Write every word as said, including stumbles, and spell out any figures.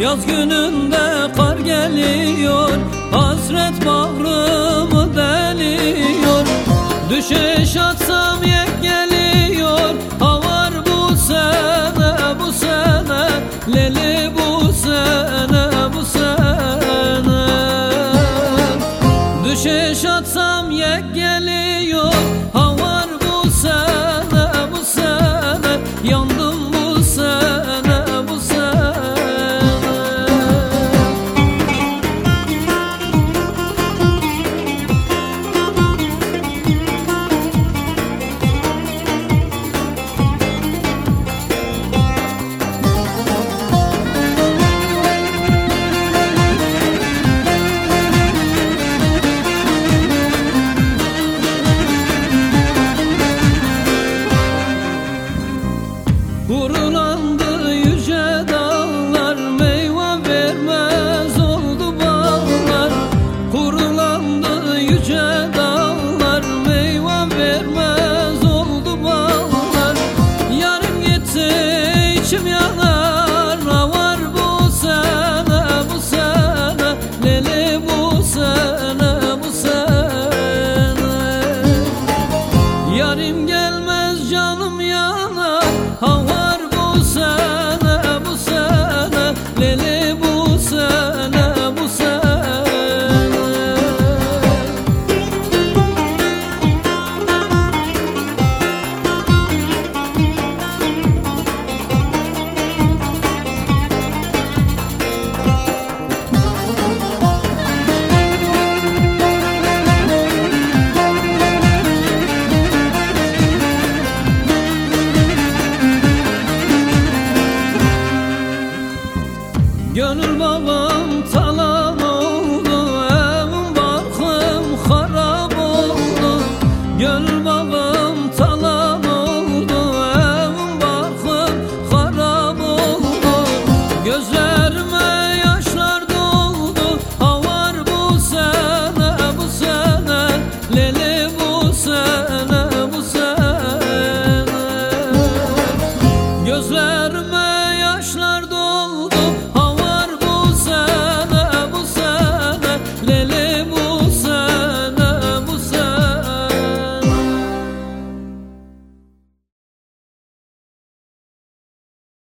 Yaz gününde kar geliyor, hasret bağrımı deliyor. Düşeş atsam yek geliyor, havar bu sene, bu sene, leli bu sene, bu sene. Düşeş atsam yek geliyor, havar bu sene, bu sene, yandım bu sene, bu sene. Kurulandı yüce dağlar, meyve vermez oldu bağlar. Kurulandı yüce dağlar, meyve vermez oldu bağlar. Yarım gitti içim yanar, var bu sene, bu sene, leli bu sene, bu sene. Yarım gelmez canım yanar, havar bu sene, bu sene, leli bu sene, bu sene. Gönül babam talan oldu, evim barkım harap oldu. Gönül babam talan oldu, evim barkım harap oldu. Gözlerime yaşlar doldu, havar bu sene, bu sene, leli bu sene, bu sene. Gözlerime